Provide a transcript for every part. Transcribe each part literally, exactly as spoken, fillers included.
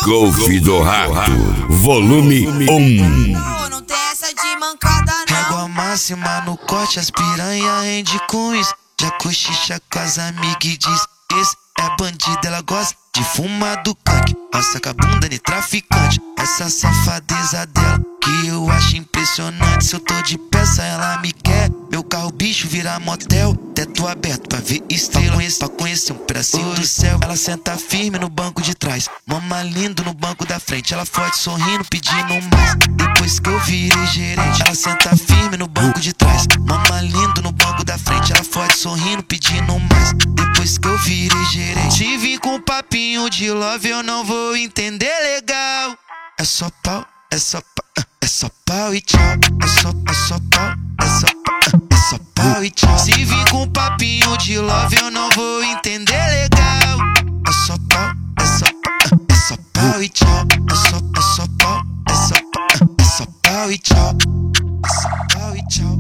Golf do Rato, volume um. Não tem essa de mancada não. Régua máxima no corte, as piranha rende com isso. Já cochicha com as amigas e diz: esse é bandido, ela gosta de fumar do canque. Roça com a bunda de traficante, essa safadeza dela que eu acho impressionante. Se eu tô de peça, ela me quer. Meu carro bicho vira motel, teto aberto pra ver estrela. Pra conhecer, pra conhecer um pedacinho do céu. Ela senta firme no banco de trás, mama lindo no banco da frente. Ela forte sorrindo, pedindo mais. Depois que eu virei gerente, ela senta firme no banco de trás, mama lindo no banco da frente. Ela forte sorrindo, pedindo mais. Depois que eu virei gerente, te vi com um papinho de love, eu não vou entender legal. É só pau, é só pau, é só pau e tchau. É só, é só pau, é só pau, é só pau e tchau. Se vir com um papinho de love, eu não vou entender legal. É só pau, é só pau, é só pau e tchau. É só, é só pau, é só pau, é só pau e tchau. É só pau e tchau.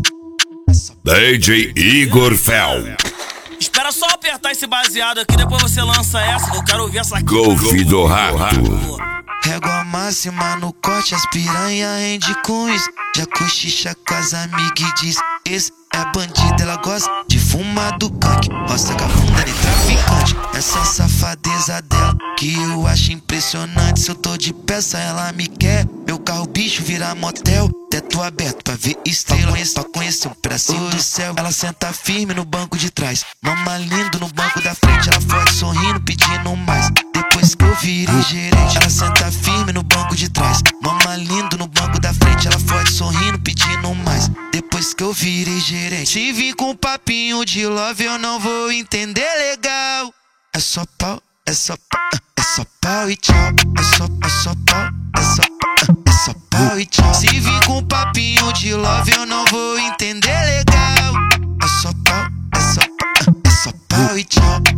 D J Igor Fel. Espera só apertar esse baseado aqui, depois você lança essa, que eu quero ouvir essa aqui. Golf do Rato. Régua máxima no corte, as piranha rende com isso. Já cochicha com as amigas e diz: esse é bandido, ela gosta de fumar do canque. Roça com a bunda de traficante, essa safadeza dela que eu acho impressionante. Se eu tô de peça, ela me quer. Meu carro bicho vira motel, teto aberto pra ver estrela. Pra conhecer um pedacinho do céu. Ela senta firme no banco de trás, mama lindo no banco da frente. Ela forte sorrindo, pedindo mais. Depois que eu virei gerente, ela senta firme no banco de trás, mama lindo no banco da frente. Ela forte sorrindo, pedindo mais. Depois que eu virei gerente, te vi com um papinho de love, eu não vou entender legal. É só pau, é só pau, é só pau e tchau. É só, é só pau, é só pau, é só pau e tchau. Se vir com um papinho de love, eu não vou entender legal. É só pau, é só pau, é só pau e tchau.